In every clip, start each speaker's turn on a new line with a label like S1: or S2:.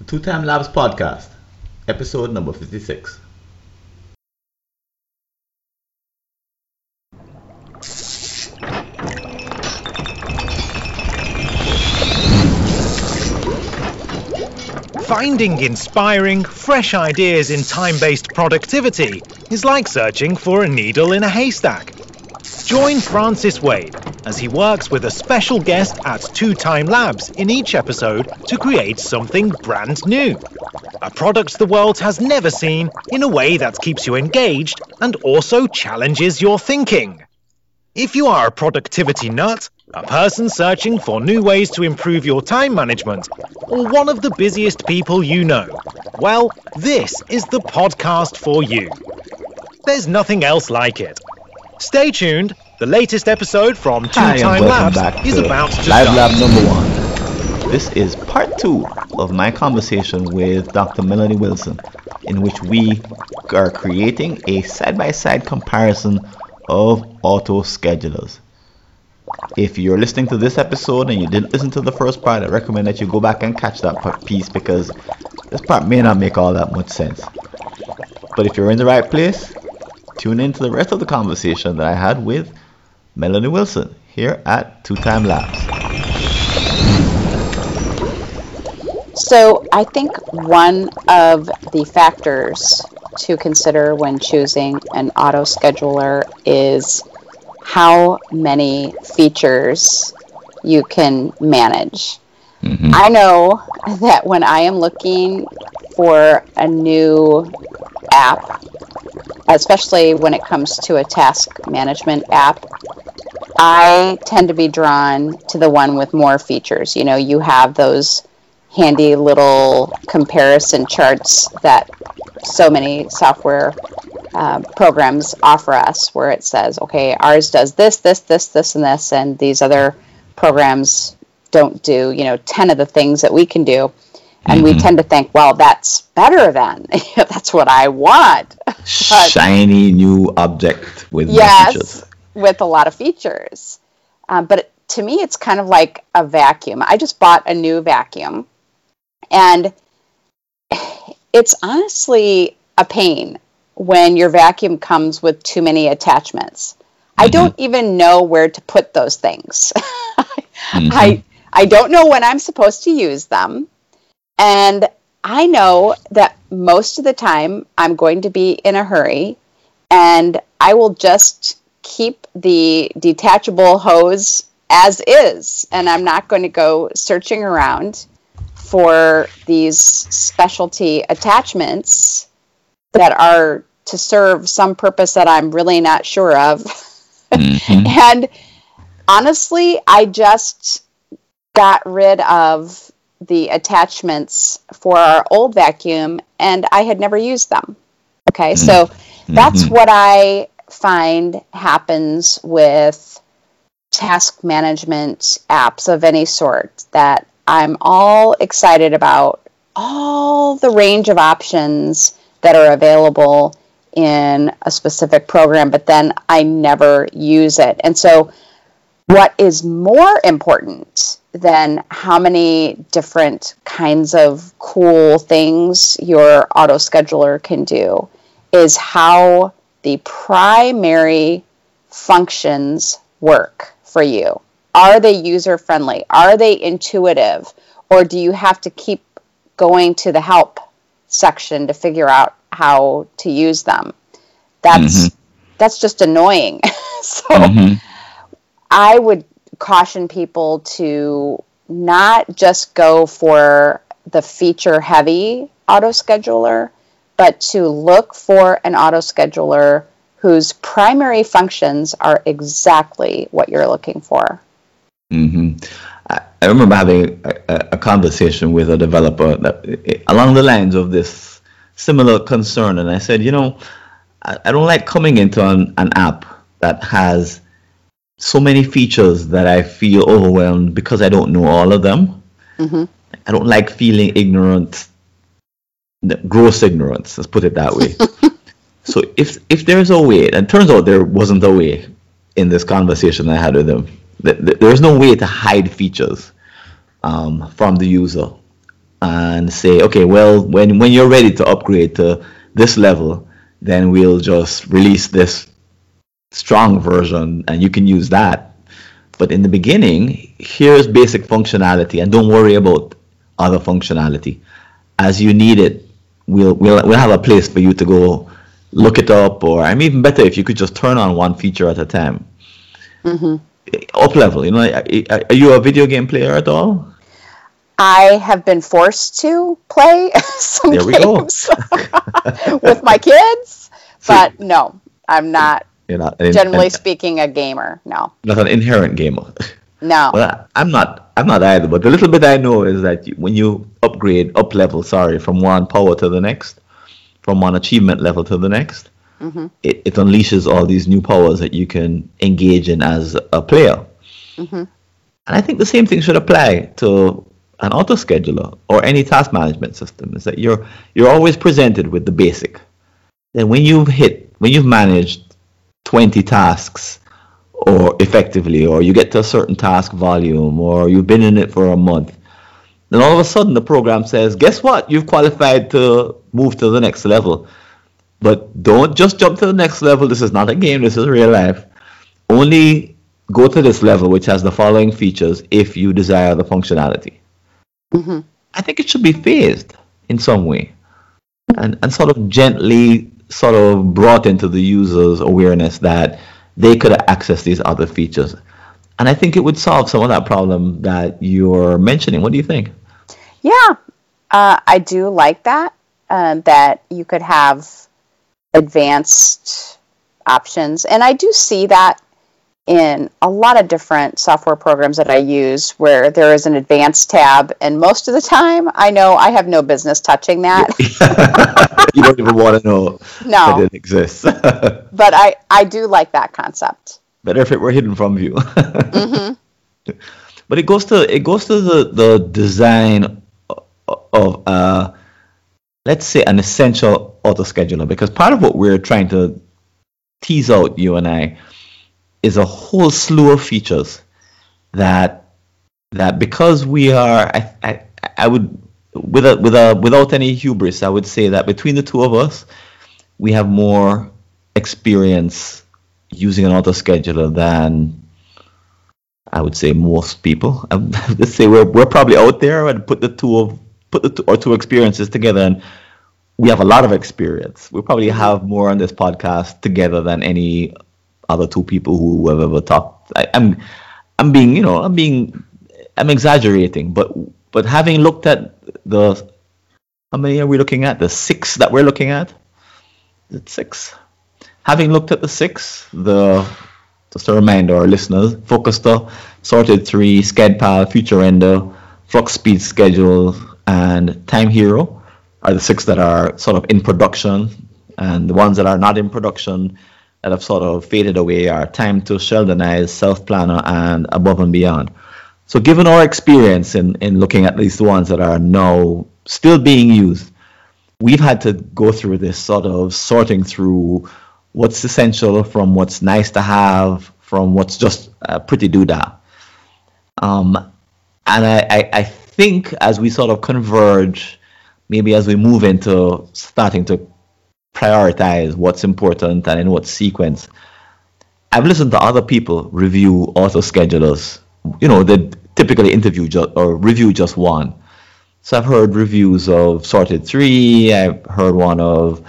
S1: The Two Time Labs Podcast, episode number 56.
S2: Finding inspiring, fresh ideas in time-based productivity is like searching for a needle in a haystack. Join Francis Wade as he works with a special guest at Two Time Labs in each episode to create something brand new. A product the world has never seen in a way that keeps you engaged and also challenges your thinking. If you are a productivity nut, a person searching for new ways to improve your time management, or one of the busiest people you know, well, this is the podcast for you. There's nothing else like it. Stay tuned. The latest episode from Two Time Labs is about to
S1: Live
S2: start.
S1: Lab number 1. This is part 2 of my conversation with Dr. Melanie Wilson, in which we are creating a side-by-side comparison of auto schedulers. If you're listening to this episode and you didn't listen to the first part, I recommend that you go back and catch that piece because this part may not make all that much sense. But if you're in the right place, tune in to the rest of the conversation that I had with Melanie Wilson here at Two Time Labs.
S3: So I think one of the factors to consider when choosing an auto scheduler is how many features you can manage. I know that when I am looking for a new app, especially when it comes to a task management app, I tend to be drawn to the one with more features. You know, you have those handy little comparison charts that so many software programs offer us, where it says, okay, ours does this, and this, and these other programs don't do, 10 of the things that we can do. And we tend to think, well, that's better than. That's what I want.
S1: Shiny new object with more features.
S3: Yes, with a lot of features. But to me, it's kind of like a vacuum. I just bought a new vacuum. And it's honestly a pain when your vacuum comes with too many attachments. I don't even know where to put those things. I don't know when I'm supposed to use them. And I know that most of the time I'm going to be in a hurry, and I will just keep the detachable hose as is. And I'm not going to go searching around for these specialty attachments that are to serve some purpose that I'm really not sure of. And honestly, I just got rid of the attachments for our old vacuum, and I had never used them. Okay, so that's what I find happens with task management apps of any sort, that I'm all excited about all the range of options that are available in a specific program, but then I never use it. And so what is more important than how many different kinds of cool things your auto scheduler can do is how the primary functions work for you. Are they user-friendly? Are they intuitive? Or do you have to keep going to the help section to figure out how to use them? That's just annoying. So I would caution people to not just go for the feature-heavy auto scheduler, but to look for an auto scheduler whose primary functions are exactly what you're looking for.
S1: I remember having a conversation with a developer that, along the lines of this similar concern, and I said, I don't like coming into an app that has so many features that I feel overwhelmed because I don't know all of them. I don't like feeling ignorant, gross ignorance, let's put it that way. So if there's a way, and it turns out there wasn't a way in this conversation I had with him, there's no way to hide features from the user. and say, okay, well, when you're ready to upgrade to this level, then we'll just release this strong version and you can use that. But in the beginning, here's basic functionality and don't worry about other functionality. As you need it, we'll have a place for you to go look it up, or I'm even better if you could just turn on one feature at a time.
S3: Mm-hmm.
S1: Up level, are you a video game player at all?
S3: I have been forced to play some
S1: There we
S3: games with my kids, but no, I'm not.
S1: You're not
S3: Generally speaking, a gamer. No.
S1: Not an inherent gamer.
S3: No.
S1: Well, I'm not either. But the little bit I know is that when you upgrade, up level, from one power to the next, from one achievement level to the next,
S3: Mm-hmm.
S1: it unleashes all these new powers that you can engage in as a player.
S3: Mm-hmm.
S1: And I think the same thing should apply to an auto scheduler or any task management system. Is that you're always presented with the basic. Then when you've managed 20 tasks or effectively, or you get to a certain task volume, or you've been in it for a month, then all of a sudden the program says, guess what? You've qualified to move to the next level. But don't just jump to the next level. This is not a game. This is real life. Only go to this level, which has the following features if you desire the functionality.
S3: Mm-hmm.
S1: I think it should be phased in some way and sort of gently sort of brought into the user's awareness that they could access these other features. And I think it would solve some of that problem that you're mentioning. What do you think?
S3: Yeah, I do like that, that you could have advanced options. And I do see that in a lot of different software programs that I use where there is an advanced tab. And most of the time, I know I have no business touching that.
S1: You don't even want to know that it exists.
S3: But I do like that concept.
S1: Better if it were hidden from view.
S3: Mm-hmm.
S1: But it goes to the design of let's say an essential auto scheduler, because part of what we're trying to tease out, you and I, is a whole slew of features that because we are, I would without any hubris, I would say that between the two of us, we have more experience using an auto scheduler than I would say most people. Let's say we're probably out there and put the two experiences together, and we have a lot of experience. We probably have more on this podcast together than any other two people who have ever talked. I'm exaggerating, but having looked at how many are we looking at? The 6 that we're looking at? Is it 6? Having looked at the 6, just a reminder, our listeners, Focuster, Sorted 3, SchedPal, FutureRender, Flux Speed Schedule, and Time Hero are the 6 that are sort of in production, and the ones that are not in production that have sort of faded away are Time to Sheldonize, Self Planner, and Above and Beyond. So given our experience in looking at these ones that are now still being used, we've had to go through this sort of sorting through what's essential from what's nice to have, from what's just pretty doodah. And I think as we sort of converge, maybe as we move into starting to prioritize what's important and in what sequence, I've listened to other people review auto schedulers. They typically interview or review just one. So I've heard reviews of Sorted 3. I've heard one of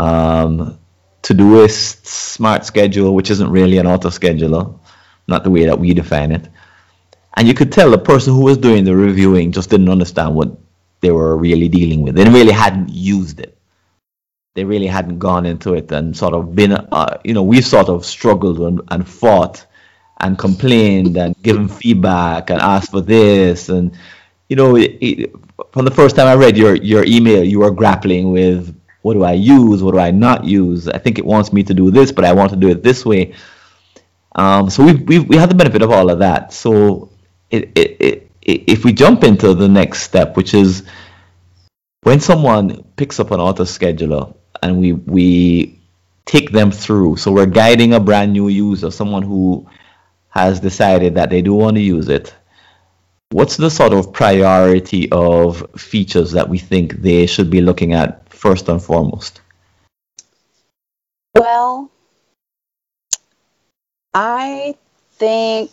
S1: Todoist Smart Schedule, which isn't really an auto scheduler, not the way that we define it. And you could tell the person who was doing the reviewing just didn't understand what they were really dealing with. They really hadn't used it. They really hadn't gone into it and sort of been, we've sort of struggled and fought and complained and given feedback and asked for this. And, from the first time I read your email, you were grappling with, what do I use? What do I not use? I think it wants me to do this, but I want to do it this way. So we have the benefit of all of that. So if we jump into the next step, which is when someone picks up an auto scheduler and we take them through, so we're guiding a brand new user, someone who has decided that they do want to use it, what's the sort of priority of features that we think they should be looking at first and foremost?
S3: Well, I think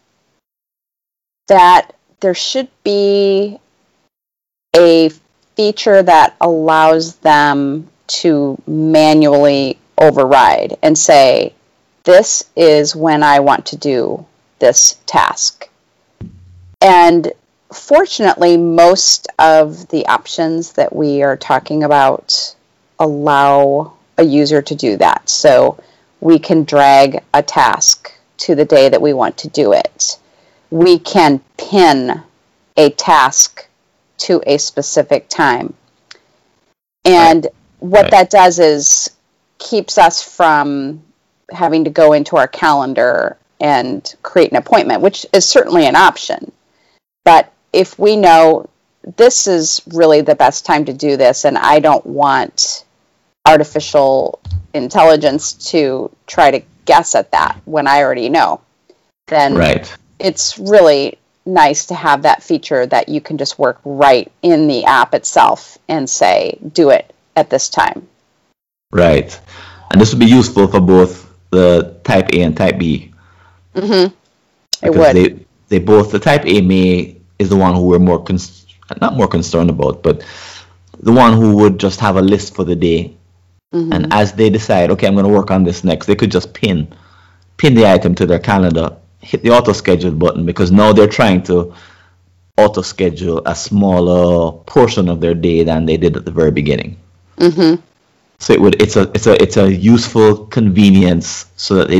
S3: that there should be a feature that allows them to manually override and say, this is when I want to do this task. And fortunately, most of the options that we are talking about allow a user to do that. So we can drag a task to the day that we want to do it. We can pin a task to a specific time. And what that does is keeps us from having to go into our calendar and create an appointment, which is certainly an option. But if we know this is really the best time to do this, and I don't want artificial intelligence to try to guess at that when I already know, then it's really nice to have that feature that you can just work right in the app itself and say, do it at this time.
S1: Right. And this would be useful for both the type A and type B.
S3: Mm-hmm. It
S1: would. They both, the type A is the one who we're not more concerned about, but the one who would just have a list for the day. Mm-hmm. And as they decide, okay, I'm going to work on this next, they could just pin the item to their calendar, hit the auto schedule button, because now they're trying to auto schedule a smaller portion of their day than they did at the very beginning.
S3: Mm-hmm.
S1: So it's a useful convenience so that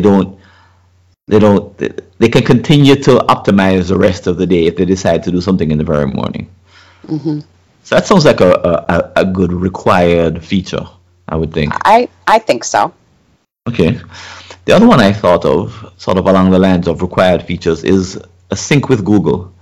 S1: they can continue to optimize the rest of the day if they decide to do something in the very morning.
S3: Mm-hmm.
S1: So that sounds like a good required feature, I would think.
S3: I think so.
S1: Okay. The other one I thought of, sort of along the lines of required features, is a sync with Google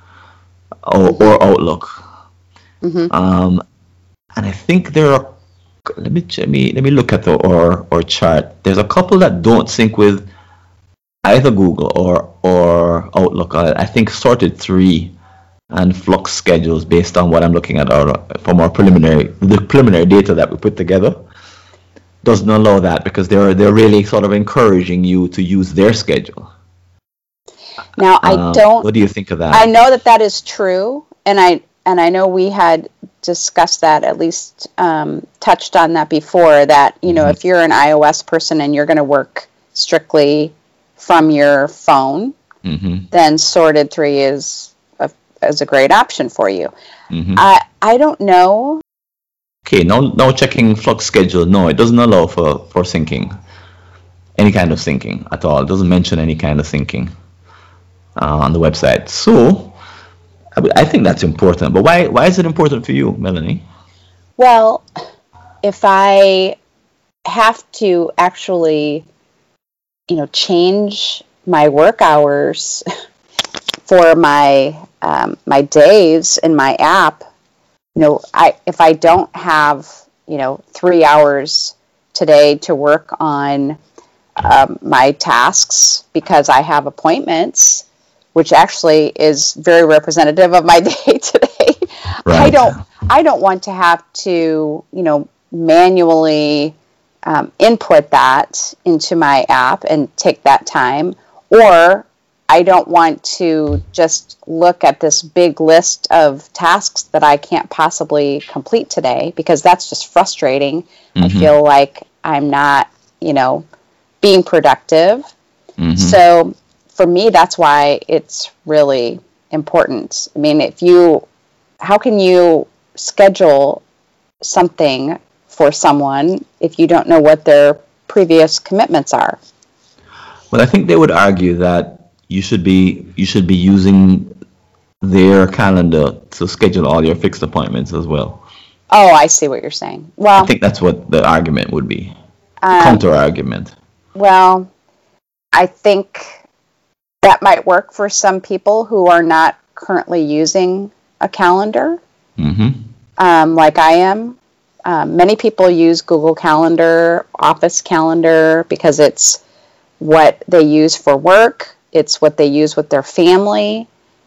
S1: or Outlook.
S3: Mm-hmm.
S1: And I think there are. Let me look at our chart. There's a couple that don't sync with either Google or Outlook. I think Sorted 3 and Flux Schedules, based on what I'm looking at from our preliminary data that we put together, doesn't allow that because they're really sort of encouraging you to use their schedule.
S3: Now I don't.
S1: What do you think of that?
S3: I know that is true, and I know we had discussed that, at least touched on that before, that mm-hmm. if you're an iOS person and you're going to work strictly from your phone,
S1: mm-hmm.
S3: then Sorted 3 is a great option for you.
S1: Mm-hmm.
S3: I don't know.
S1: Okay, no checking Flux Schedule. No, it doesn't allow for syncing, any kind of syncing at all. It doesn't mention any kind of syncing on the website. So I think that's important. But why is it important for you, Melanie?
S3: Well, if I have to actually, change my work hours for my my days in my app, if I don't have 3 hours today to work on my tasks because I have appointments, which actually is very representative of my day today.
S1: Right.
S3: I don't want to have to, manually input that into my app and take that time, or I don't want to just look at this big list of tasks that I can't possibly complete today, because that's just frustrating. Mm-hmm. I feel like I'm not, being productive. Mm-hmm. So for me, that's why it's really important. I mean, how can you schedule something for someone if you don't know what their previous commitments are?
S1: Well, I think they would argue that you should be using their calendar to schedule all your fixed appointments as well.
S3: Oh, I see what you're saying. Well,
S1: I think that's what the argument would be. Counter argument.
S3: Well, I think that might work for some people who are not currently using a calendar,
S1: mm-hmm.
S3: Like I am. Many people use Google Calendar, Office Calendar, because it's what they use for work. It's what they use with their family.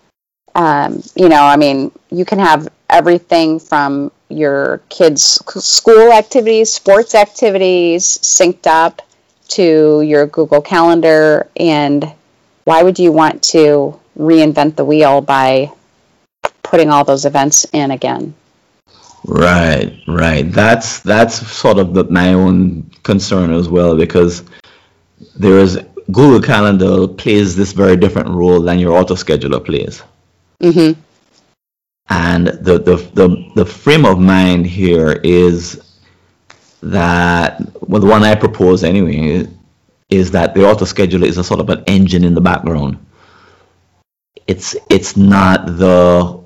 S3: I mean, you can have everything from your kids' school activities, sports activities, synced up to your Google Calendar. And why would you want to reinvent the wheel by putting all those events in again?
S1: Right. That's sort of my own concern as well, because there is Google Calendar plays this very different role than your auto scheduler plays.
S3: Mm-hmm.
S1: And the frame of mind here is that, well, the one I propose anyway, is that the auto scheduler is a sort of an engine in the background. It's not the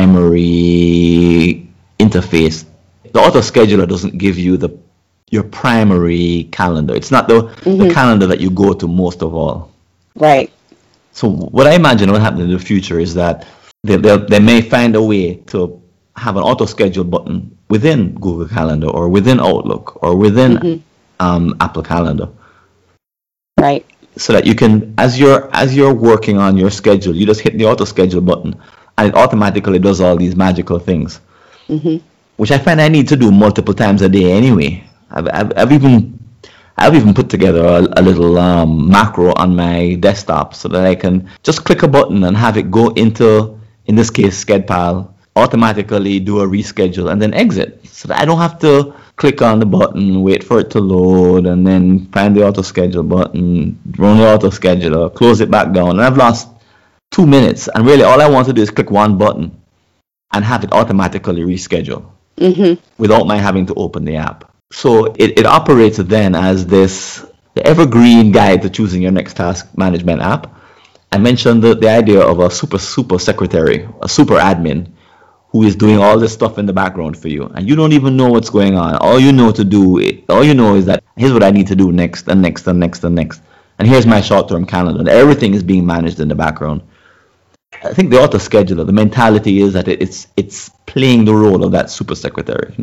S1: primary interface. The auto scheduler doesn't give you your primary calendar. It's not the calendar that you go to most of all.
S3: Right.
S1: So what I imagine will happen in the future is that they may find a way to have an auto schedule button within Google Calendar or within Outlook or within Apple Calendar.
S3: Right.
S1: So that you can, as you're working on your schedule, you just hit the auto schedule button and it automatically does all these magical things, which I find I need to do multiple times a day anyway. I've even put together a little macro on my desktop so that I can just click a button and have it go into, in this case, Schedpal, automatically do a reschedule and then exit, so that I don't have to click on the button, wait for it to load, and then find the auto schedule button, run the auto scheduler, close it back down, and I've lost 2 minutes. And really, all I want to do is click one button and have it automatically reschedule without my having to open the app. So it operates then as the evergreen guide to choosing your next task management app. I mentioned the idea of a super secretary, a super admin, who is doing all this stuff in the background for you, and you don't even know what's going on. All you know is that here's what I need to do next and next and next and next, and here's my short-term calendar. And everything is being managed in the background. I think the auto scheduler, the mentality is that it's playing the role of that super secretary.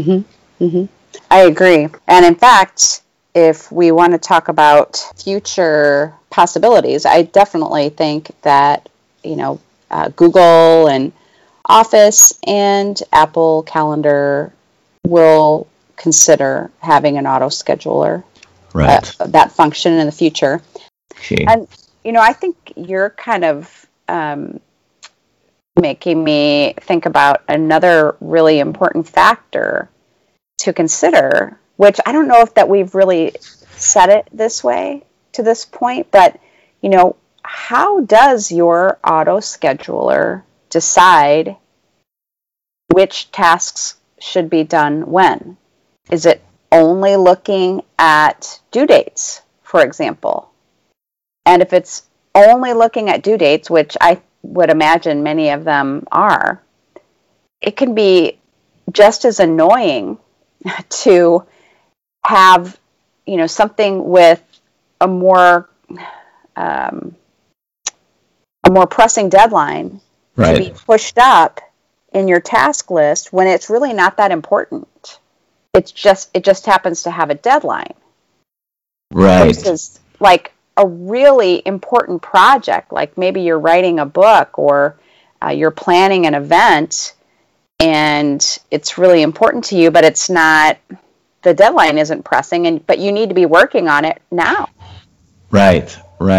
S3: I agree. And in fact, if we want to talk about future possibilities, I definitely think that Google and Office and Apple Calendar will consider having an auto scheduler, that function in the future.
S1: Okay.
S3: And I think you're kind of making me think about another really important factor to consider, which I don't know if that we've really said it this way to this point, but how does your auto scheduler decide which tasks should be done when? Is it only looking at due dates, for example? And if it's only looking at due dates, which I would imagine many of them are, it can be just as annoying to have, something with a more pressing deadline to be pushed up in your task list when it's really not that important. It just happens to have a deadline.
S1: Right.
S3: Versus like a really important project, like maybe you're writing a book or you're planning an event and it's really important to you, but it's not, the deadline isn't pressing, but you need to be working on it now.
S1: Right.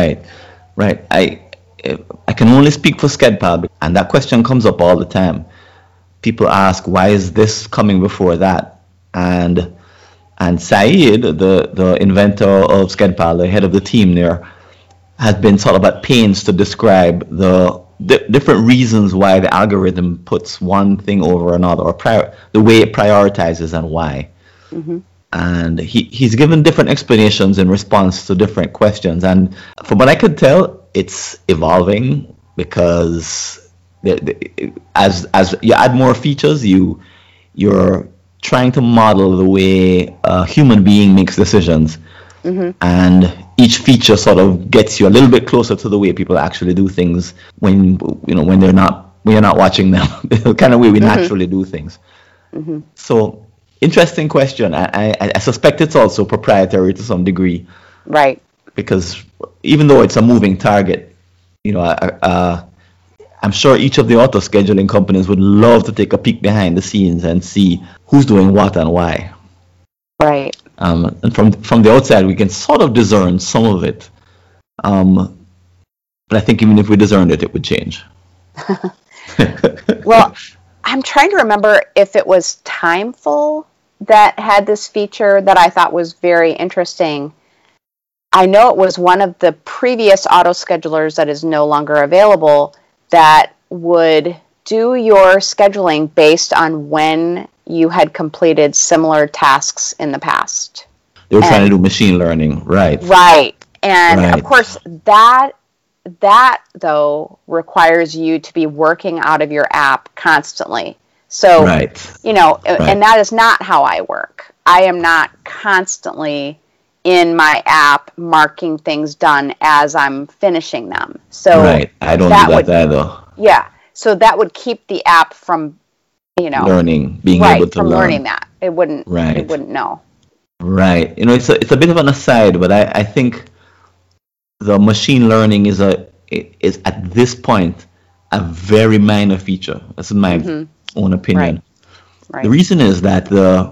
S1: I can only speak for Schedpal, and that question comes up all the time. People ask, why is this coming before that? And Saeed, the inventor of Schedpal, the head of the team there, has been sort of at pains to describe the different reasons why the algorithm puts one thing over another, or the way it prioritizes and why. And he's given different explanations in response to different questions. And from what I could tell, it's evolving, because as you add more features, you're trying to model the way a human being makes decisions. And each feature sort of gets you a little bit closer to the way people actually do things when you're not watching them, the kind of way we naturally do things. So, interesting question. I suspect it's also proprietary to some degree. Right. Because even though it's a moving target, I I'm sure each of the auto scheduling companies would love to take a peek behind the scenes and see who's doing what and why.
S3: Right.
S1: And from the outside, we can sort of discern some of it. But I think even if we discerned it, it would change.
S3: Well, I'm trying to remember if it was Timeful that had this feature that I thought was very interesting. I know it was one of the previous auto schedulers that is no longer available that would do your scheduling based on when you had completed similar tasks in the past.
S1: They were trying to do machine learning, right?
S3: Right. And of course, that though requires you to be working out of your app constantly. So, and that is not how I work. I am not constantly in my app marking things done as I'm finishing them. So
S1: I don't do that either.
S3: Yeah. So that would keep the app from,
S1: learning, being able to
S3: from
S1: learn.
S3: learning that. It wouldn't know.
S1: Right. It's a bit of an aside, but I think the machine learning is at this point a very minor feature. That's my own opinion.
S3: Right.
S1: The reason is that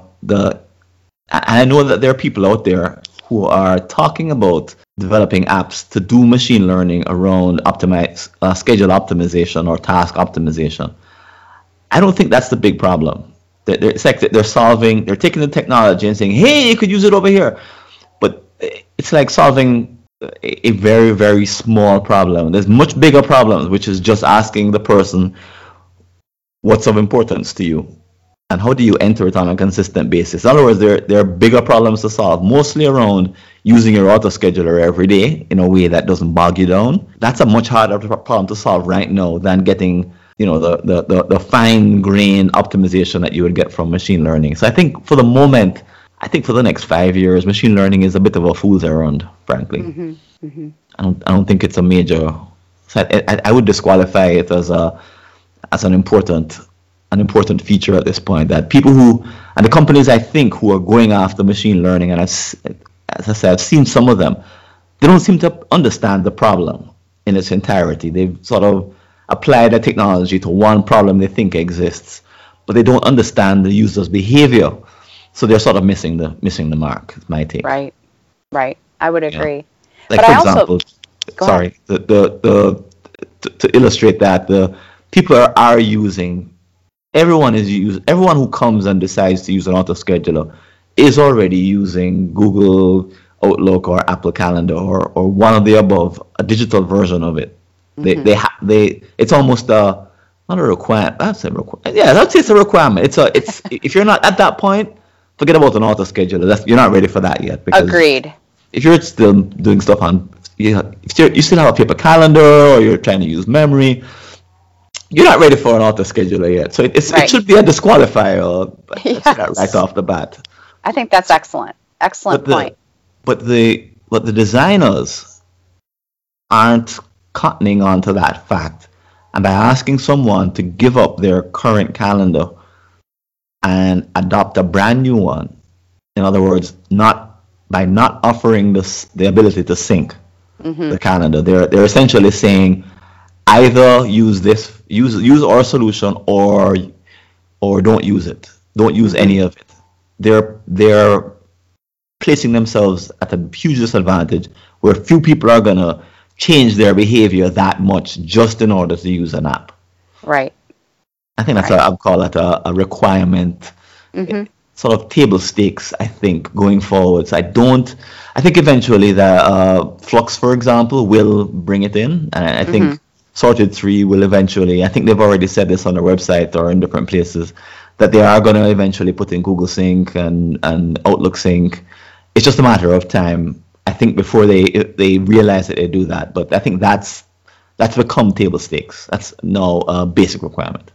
S1: I know that there are people out there who are talking about developing apps to do machine learning around schedule optimization or task optimization. I don't think that's the big problem. It's like they're taking the technology and saying, hey, you could use it over here. But it's like solving a very, very small problem. There's much bigger problems, which is just asking the person what's of importance to you and how do you enter it on a consistent basis. In other words, there are bigger problems to solve, mostly around using your auto scheduler every day in a way that doesn't bog you down. That's a much harder problem to solve right now than getting the fine-grained optimization that you would get from machine learning. So I think for the moment, for the next 5 years, machine learning is a bit of a fool's errand, frankly. I don't think it's a major. So I would disqualify it as an important feature at this point. That people and the companies I think who are going after machine learning, and as I said, I've seen some of them, they don't seem to understand the problem in its entirety. They've sort of applied the technology to one problem they think exists, but they don't understand the user's behavior. So they're sort of missing the mark. Is my take.
S3: Right. I would agree.
S1: Yeah. Like, but for example, to illustrate that, the people are using. Everyone who comes and decides to use an auto scheduler is already using Google Outlook or Apple Calendar or one of the above, a digital version of it. It's almost not a requirement. That's a requirement. Yeah, it's a requirement. It's if you're not at that point, forget about an auto scheduler. You're not ready for that yet. Because
S3: agreed.
S1: If you're still doing stuff if you still have a paper calendar or you're trying to use memory, you're not ready for an auto scheduler yet. So it should be a disqualifier. Right off the bat.
S3: I think that's excellent. Excellent point.
S1: But the designers aren't cottoning on to that fact, and by asking someone to give up their current calendar and adopt a brand new one, in other words, by not offering the ability to sync the calendar, they're essentially saying either use our solution or don't use it. Don't use any of it. They're placing themselves at a huge disadvantage where few people are gonna change their behavior that much just in order to use an app.
S3: Right.
S1: I think I'd call that a requirement, sort of table stakes, I think, going forward. So I think eventually the Flux, for example, will bring it in, and I think Sorted 3 will eventually, I think they've already said this on their website or in different places, that they are going to eventually put in Google Sync and Outlook Sync. It's just a matter of time, I think, before they realize that they do that. But I think that's become table stakes. That's now a basic requirement.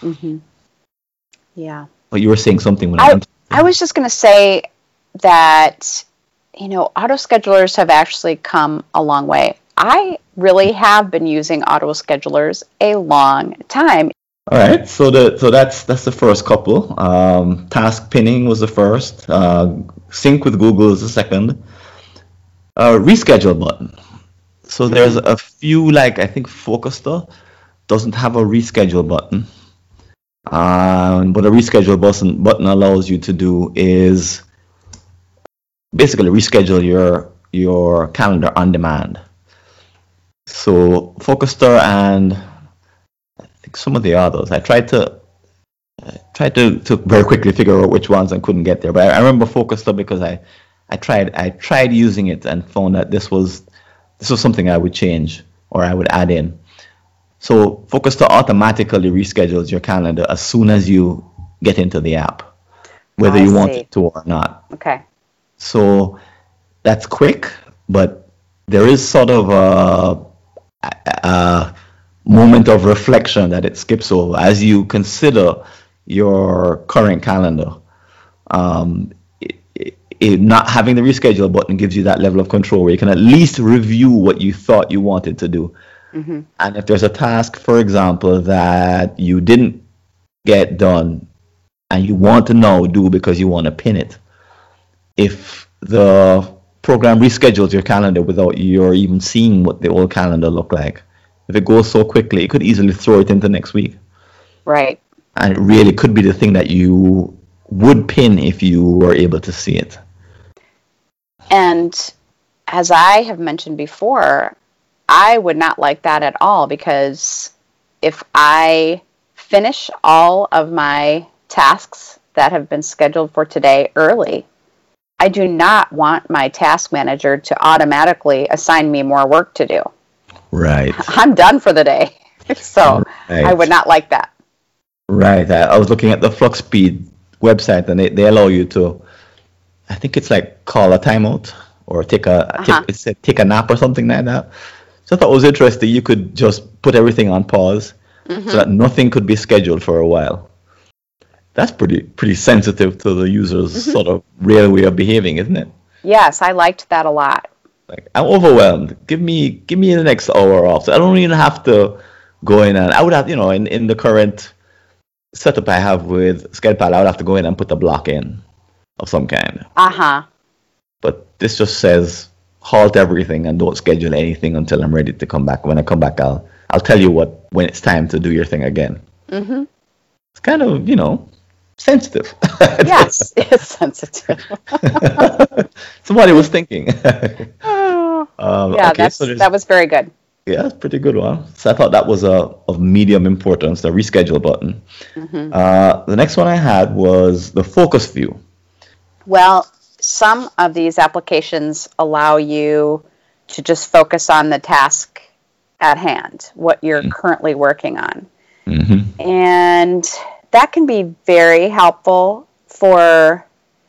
S3: Yeah.
S1: But you were saying something when
S3: I was just going to say that, auto schedulers have actually come a long way. I really have been using auto schedulers a long time.
S1: All right, so that's the first couple. Task pinning was the first. Sync with Google is the second. Reschedule button. So there's a few, like I think Focuster doesn't have a reschedule button. What a reschedule button allows you to do is basically reschedule your calendar on demand. So Focustor and I think some of the others, I tried to very quickly figure out which ones and couldn't get there. But I remember Focustor because I tried using it and found that this was something I would change or I would add in. So Focustor automatically reschedules your calendar as soon as you get into the app, whether you want it to or not.
S3: Okay.
S1: So that's quick, but there is sort of a moment of reflection that it skips over as you consider your current calendar. Not having the reschedule button gives you that level of control where you can at least review what you thought you wanted to do. Mm-hmm. And if there's a task, for example, that you didn't get done and you want to now do because you want to pin it, if the program reschedules your calendar without you even seeing what the old calendar looked like, if it goes so quickly, it could easily throw it into next week.
S3: Right.
S1: And it really could be the thing that you would pin if you were able to see it.
S3: And as I have mentioned before, I would not like that at all, because if I finish all of my tasks that have been scheduled for today early, I do not want my task manager to automatically assign me more work to do.
S1: Right.
S3: I'm done for the day. So right. I would not like that.
S1: Right. I was looking at the FluxSpeed website, and they allow you to, I think it's like call a timeout or take a nap or something like that. So I thought it was interesting. You could just put everything on pause so that nothing could be scheduled for a while. That's pretty sensitive to the user's sort of real way of behaving, isn't it?
S3: Yes, I liked that a lot.
S1: Like, I'm overwhelmed. Give me the next hour off. So I don't even have to go in, and I would have, in the current setup I have with Schedpad, I would have to go in and put a block in of some kind. But this just says halt everything and don't schedule anything until I'm ready to come back. When I come back, I'll tell you when it's time to do your thing again. Mm-hmm. It's kind of, sensitive.
S3: Yes, it's sensitive.
S1: Somebody was thinking.
S3: That was very good.
S1: Yeah, it's a pretty good one. So I thought that was of medium importance, the reschedule button. Mm-hmm. The next one I had was the focus view.
S3: Well, some of these applications allow you to just focus on the task at hand, what you're currently working on. Mm-hmm. And that can be very helpful for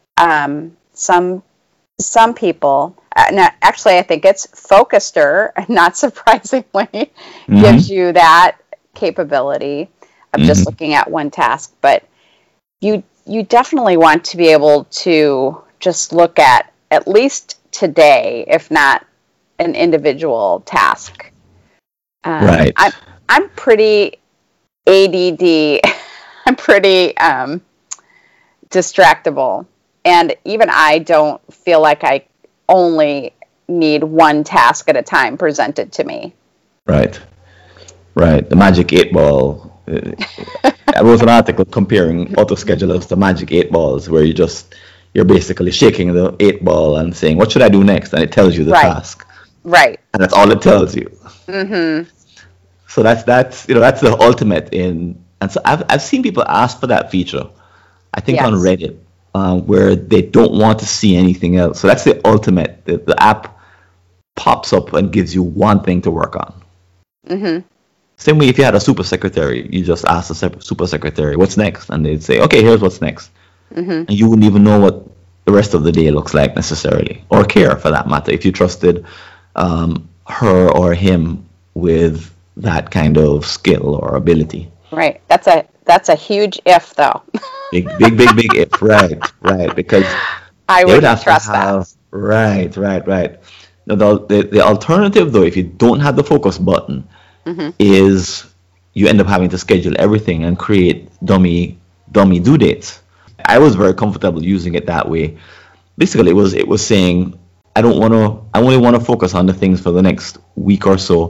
S3: some people. Actually, I think it's Focuster, not surprisingly, gives you that capability of just looking at one task. But you definitely want to be able to just look at least today, if not an individual task.
S1: Right.
S3: I'm pretty ADD. I'm pretty distractible. And even I don't feel like I only need one task at a time presented to me.
S1: Right. The Magic 8 Ball. I wrote an article comparing autoschedulers to Magic 8 Balls, where you're basically shaking the 8 ball and saying, what should I do next? And it tells you the task.
S3: Right.
S1: And that's all it tells you. Mm-hmm. So that's the ultimate in. And so I've seen people ask for that feature, I think on Reddit, where they don't want to see anything else. So that's the ultimate. The app pops up and gives you one thing to work on. Mm-hmm. Same way if you had a super secretary, you just ask the super secretary, what's next? And they'd say, okay, here's what's next. Mm-hmm. And you wouldn't even know what the rest of the day looks like necessarily, or care for that matter, if you trusted her or him with that kind of skill or ability.
S3: Right. That's a huge if, though.
S1: big if. Right. Because
S3: I would trust that.
S1: Right. Now, the alternative, though, if you don't have the focus button, is you end up having to schedule everything and create dummy due dates. I was very comfortable using it that way. Basically, it was saying I only want to focus on the things for the next week or so.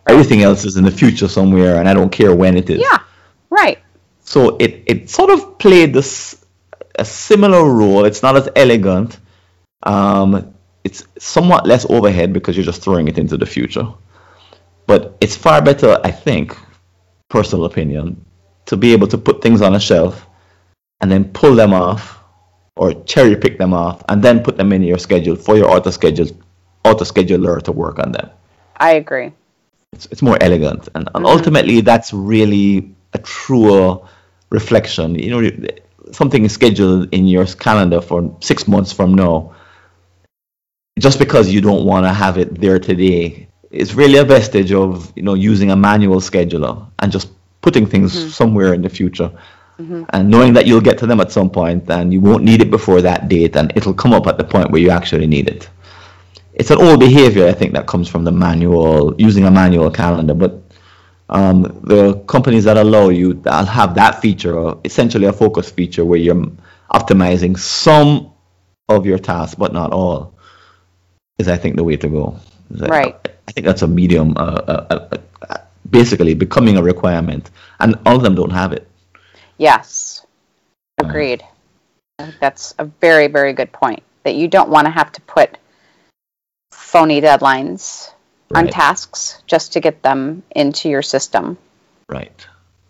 S1: Everything else is in the future somewhere, and I don't care when it is.
S3: Yeah, right.
S1: So it sort of played a similar role. It's not as elegant. It's somewhat less overhead because you're just throwing it into the future. But it's far better, I think, personal opinion, to be able to put things on a shelf and then pull them off or cherry pick them off and then put them in your schedule for your auto scheduler to work on them.
S3: I agree.
S1: It's more elegant, and ultimately that's really a truer reflection. You know, something is scheduled in your calendar for 6 months from now. Just because you don't want to have it there today, it's really a vestige of, you know, using a manual scheduler and just putting things somewhere in the future, and knowing that you'll get to them at some point and you won't need it before that date, and it'll come up at the point where you actually need it. It's an old behavior, I think, that comes from the manual, using a manual calendar, but the companies that allow you that have that feature, or essentially a focus feature where you're optimizing some of your tasks but not all, is, I think, the way to go.
S3: Right.
S1: I think that's a medium, basically becoming a requirement, and all of them don't have it.
S3: Yes, agreed. I think that's a very, very good point, that you don't want to have to put phony deadlines on tasks just to get them into your system. Right.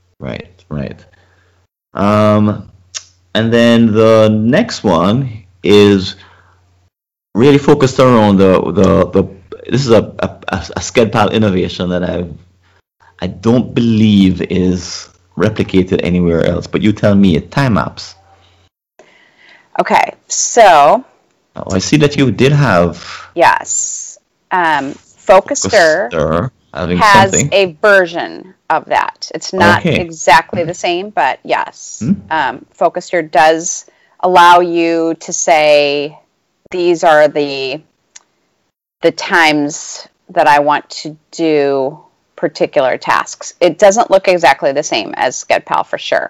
S1: And then the next one is really focused around the this is a SCEDPAL innovation that I don't believe is replicated anywhere else, but you tell me. Time maps.
S3: Okay, so
S1: I see that you did have.
S3: Yes. Focuster has
S1: something.
S3: a version of that. It's not exactly the same, but yes. Focuster does allow you to say, these are the times that I want to do particular tasks. It doesn't look exactly the same as SCEDPAL for sure.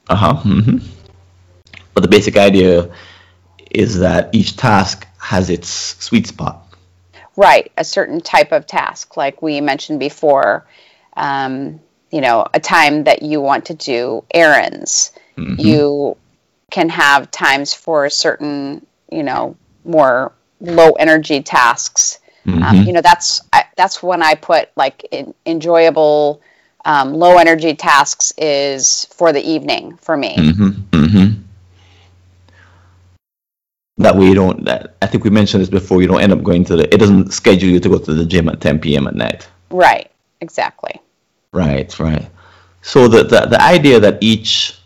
S1: But the basic idea is that each task has its sweet spot.
S3: Right, a certain type of task, like we mentioned before, you know, a time that you want to do errands. You can have times for certain, you know, more low energy tasks. You know, that's when I put like enjoyable, low energy tasks is for the evening for me.
S1: That way you don't, I think we mentioned this before, you don't end up going to it doesn't schedule you to go to the gym at 10 p.m. at night.
S3: Right, exactly.
S1: Right. So the idea that each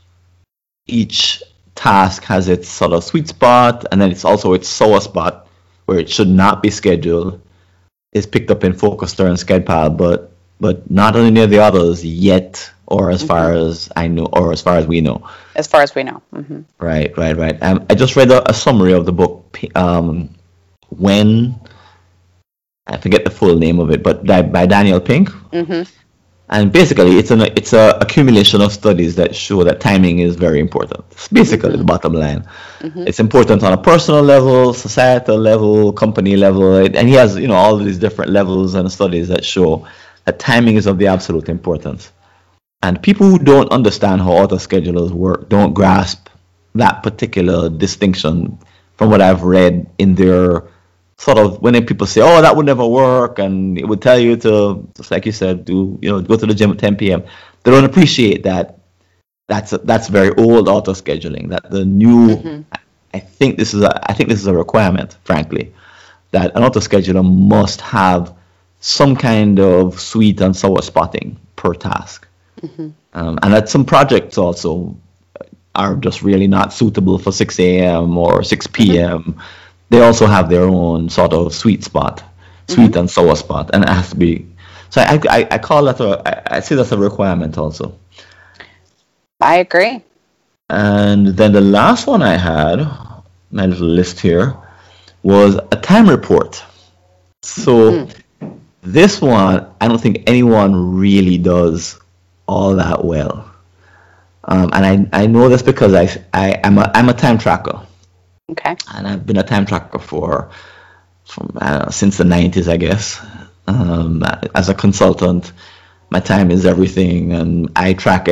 S1: task has its sort of sweet spot, and then it's also its sour spot where it should not be scheduled, is picked up in Focuster and SCEDPAL, but not on any of the others yet, or as far as I know, or as far as we know.
S3: As far as we know.
S1: Right. I just read a summary of the book, When, I forget the full name of it, but by Daniel Pink. And basically, it's a accumulation of studies that show that timing is very important. It's basically the bottom line. It's important on a personal level, societal level, company level, and he has, you know, all of these different levels and studies that show that timing is of the absolute importance. And people who don't understand how auto-schedulers work don't grasp that particular distinction from what I've read in their sort of, when people say, oh, that would never work, and it would tell you to, just like you said, go to the gym at 10 p.m. They don't appreciate that that's very old auto-scheduling, that the new, I think this is a requirement, frankly, that an auto-scheduler must have some kind of sweet and sour spotting per task. And that some projects also are just really not suitable for 6 a.m. or 6 p.m. They also have their own sort of sweet and sour spot, and it has to be. So I call that I see that's a requirement also.
S3: I agree.
S1: And then the last one I had, my little list here, was a time report. So this one, I don't think anyone really does all that well. And I know this because I'm a time tracker.
S3: Okay.
S1: And I've been a time tracker since the 90s, I guess. As a consultant, my time is everything, and I track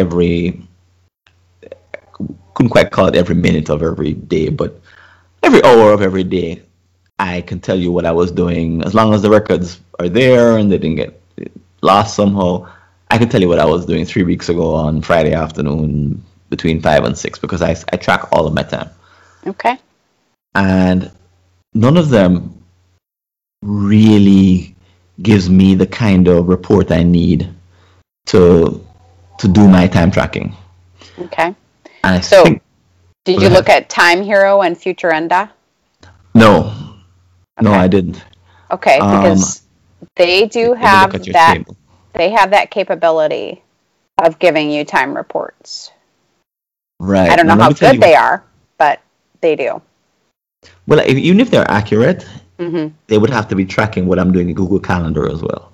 S1: couldn't quite call it every minute of every day, but every hour of every day. I can tell you what I was doing as long as the records are there and they didn't get lost somehow. I can tell you what I was doing 3 weeks ago on Friday afternoon between 5 and 6 because I track all of my time.
S3: Okay.
S1: And none of them really gives me the kind of report I need to do my time tracking.
S3: Okay.
S1: And
S3: so did you look at Time Hero and Futurenda?
S1: No. Okay. No, I didn't.
S3: Okay, because they do have that. Table. They have that capability of giving you time reports.
S1: Right.
S3: I don't know how good they are, but they do.
S1: Well, even if they're accurate, they would have to be tracking what I'm doing in Google Calendar as well.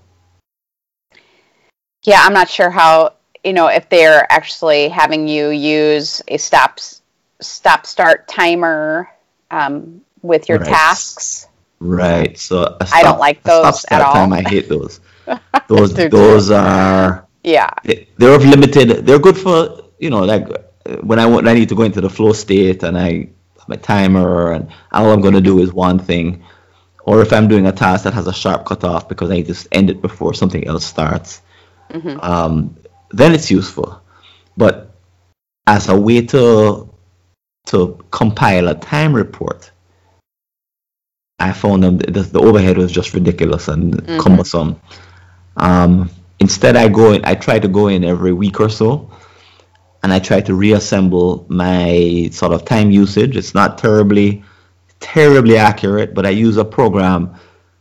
S3: Yeah, I'm not sure how, if they're actually having you use a stop-start timer with your tasks.
S1: Right. So
S3: I don't like those at all.
S1: Time, I hate those. Those are they're of limited. They're good for like when I need to go into the flow state and I have my timer and all I'm going to do is one thing, or if I'm doing a task that has a sharp cutoff because I just end it before something else starts, then it's useful. But as a way to compile a time report, I found the overhead was just ridiculous and cumbersome. Instead, I try to go in every week or so, and I try to reassemble my sort of time usage. It's not terribly accurate, but I use a program.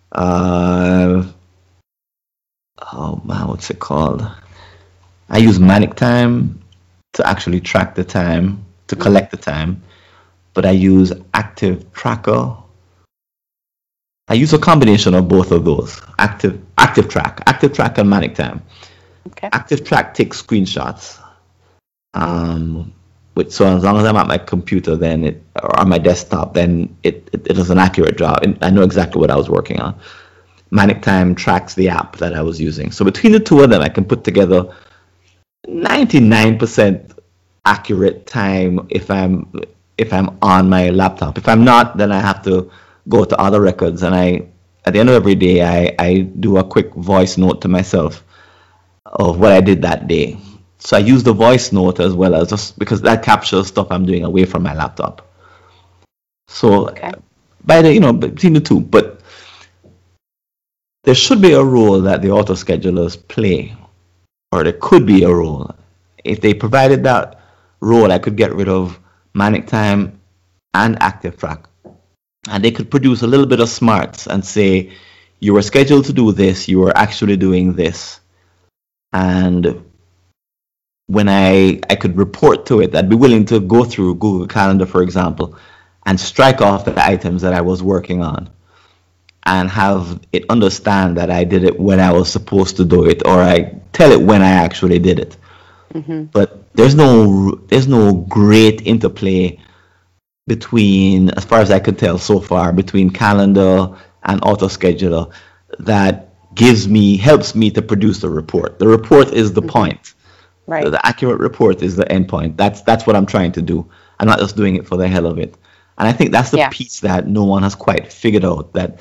S1: What's it called? I use Manic Time to actually track the time, to collect the time, but I use Active Tracker. I use a combination of both of those. Active Track and Manic Time.
S3: Okay.
S1: Active Track takes screenshots. So as long as I'm at my computer, or on my desktop, then it does an accurate job. I know exactly what I was working on. Manic Time tracks the app that I was using. So between the two of them, I can put together 99% accurate time if I'm on my laptop. If I'm not, then I have to go to other records, and at the end of every day I do a quick voice note to myself of what I did that day. So I use the voice note as well as just because that captures stuff I'm doing away from my laptop. So between the two, but there should be a role that the auto schedulers play, or there could be a role. If they provided that role, I could get rid of Manic Time and Active Track. And they could produce a little bit of smarts and say, you were scheduled to do this, you were actually doing this. And when I could report to it, I'd be willing to go through Google Calendar, for example, and strike off the items that I was working on and have it understand that I did it when I was supposed to do it, or I tell it when I actually did it. But there's no great interplay between, as far as I could tell so far, between calendar and auto scheduler that helps me to produce the report. The report is the point.
S3: Right.
S1: The accurate report is the end point. That's what I'm trying to do. I'm not just doing it for the hell of it. And I think that's the piece that no one has quite figured out, that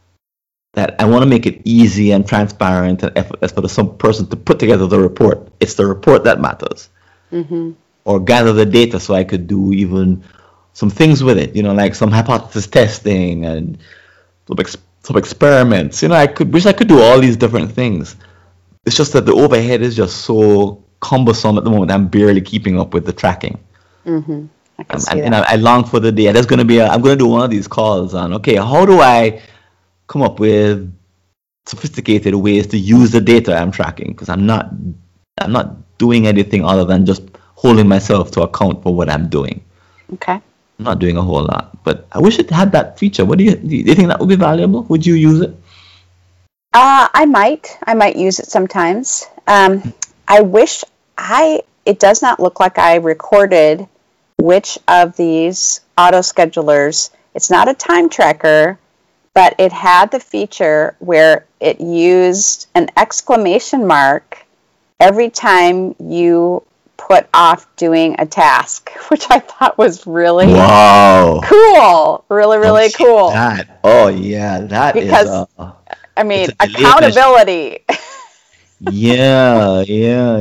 S1: I want to make it easy and transparent and effortless for some person to put together the report. It's the report that matters. Or gather the data so I could do even some things with it, like some hypothesis testing and some experiments. I wish I could do all these different things. It's just that the overhead is just so cumbersome at the moment. I'm barely keeping up with the tracking.
S3: I can see that.
S1: I long for the day. I'm going to do one of these calls on, okay, how do I come up with sophisticated ways to use the data I'm tracking? Because I'm not doing anything other than just holding myself to account for what I'm doing.
S3: Okay.
S1: I'm not doing a whole lot, but I wish it had that feature. Do you think that would be valuable? Would you use it?
S3: I might use it sometimes. I wish it does not look like I recorded which of these auto schedulers. It's not a time tracker, but it had the feature where it used an exclamation mark every time you put off doing a task, which I thought was really cool. Really, really cool.
S1: That. Oh, yeah. That
S3: because,
S1: is
S3: I mean,
S1: it's a delay
S3: accountability.
S1: Yeah.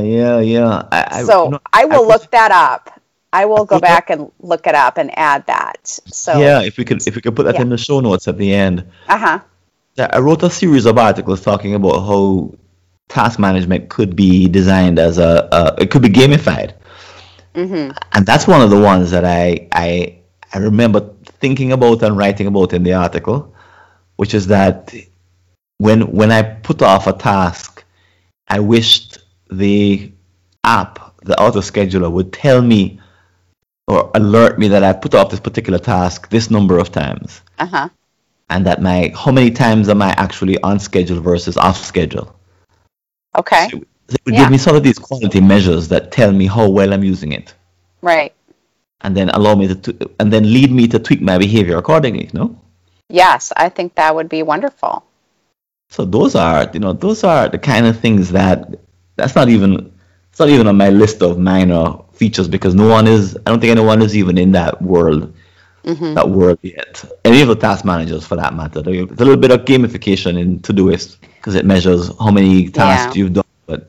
S3: So I will look that up. I will go back and look it up and add that. So
S1: yeah, if we could put that in the show notes at the end.
S3: Uh-huh.
S1: I wrote a series of articles talking about how task management could be designed as it could be gamified.
S3: Mm-hmm.
S1: And that's one of the ones that I remember thinking about and writing about in the article, which is that when I put off a task, I wished the app, the auto scheduler, would tell me or alert me that I put off this particular task this number of times.
S3: Uh-huh.
S1: And that how many times am I actually on schedule versus off schedule.
S3: Okay.
S1: So it would give me some of these quality measures that tell me how well I'm using it.
S3: Right.
S1: And then allow me and then lead me to tweak my behavior accordingly, no?
S3: Yes, I think that would be wonderful.
S1: So those are the kind of things that's not even on my list of minor features, because I don't think anyone is even in that world.
S3: Mm-hmm.
S1: That world yet. Any of the task managers, for that matter. There's a little bit of gamification in Todoist because it measures how many tasks you've done. But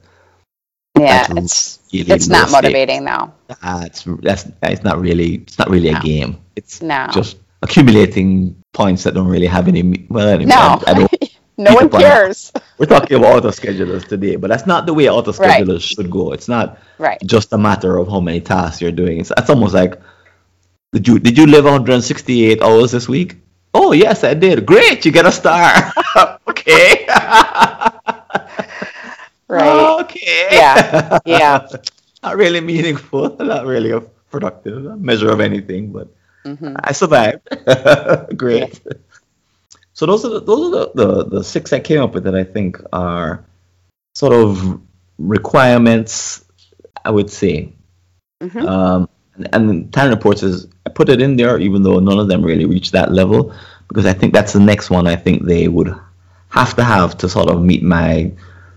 S3: it's not motivating though.
S1: It's not really a game. It's
S3: no.
S1: just accumulating points that don't really have any. Well, anyway,
S3: no.
S1: I don't.
S3: No one cares.
S1: We're talking about auto schedulers today, but that's not the way auto schedulers should go. It's not just a matter of how many tasks you're doing. It's almost like, did you live 168 hours this week? Oh, yes, I did. Great, you get a star. Okay.
S3: Right.
S1: Okay.
S3: Yeah.
S1: Not really meaningful. Not really a productive measure of anything, but I survived. Great. Yeah. So those are the 6 I came up with that I think are sort of requirements, I would say. Mm-hmm. And time reports I put it in there, even though none of them really reach that level, because I think that's the next one I think they would have to sort of meet my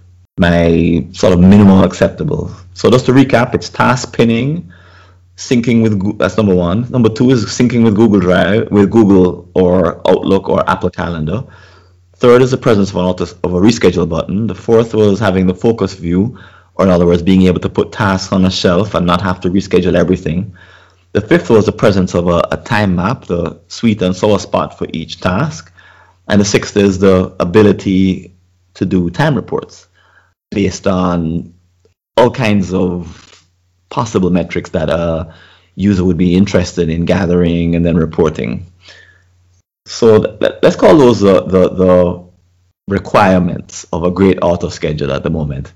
S1: sort of minimal acceptable. So just to recap, it's task pinning, syncing with that's number 1. Number 2 is syncing with Google Drive, with Google or Outlook or Apple Calendar. Third is the presence of a reschedule button. The fourth was having the focus view, or in other words, being able to put tasks on a shelf and not have to reschedule everything. The fifth was the presence of a time map, the sweet and sour spot for each task. And the sixth is the ability to do time reports based on all kinds of possible metrics that a user would be interested in gathering and then reporting. So let's call those the requirements of a great auto scheduler at the moment.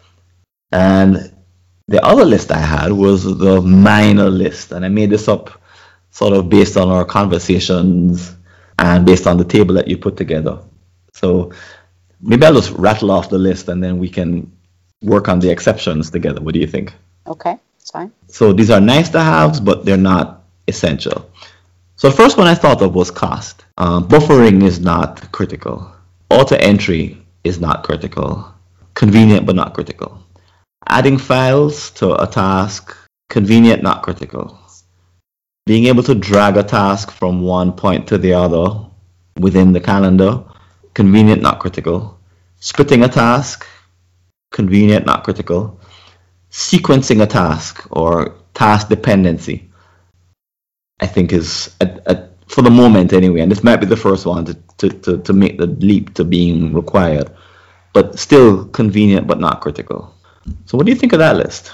S1: And the other list I had was the minor list, and I made this up sort of based on our conversations and based on the table that you put together. So maybe I'll just rattle off the list and then we can work on the exceptions together. What do you think?
S3: Okay, that's fine.
S1: So these are nice to haves, but they're not essential. So the first one I thought of was cost. Buffering is not critical. Auto entry is not critical. Convenient, but not critical. Adding files to a task, convenient, not critical. Being able to drag a task from one point to the other within the calendar, convenient, not critical. Splitting a task, convenient, not critical. Sequencing a task or task dependency, I think is, for the moment anyway, and this might be the first one to make the leap to being required, but still convenient but not critical. So what do you think of that list?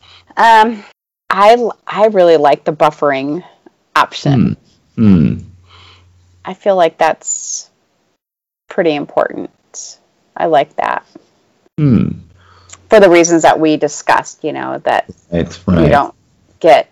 S3: I really like the buffering option. I feel like that's pretty important. I like that. For the reasons that we discussed, that you don't get,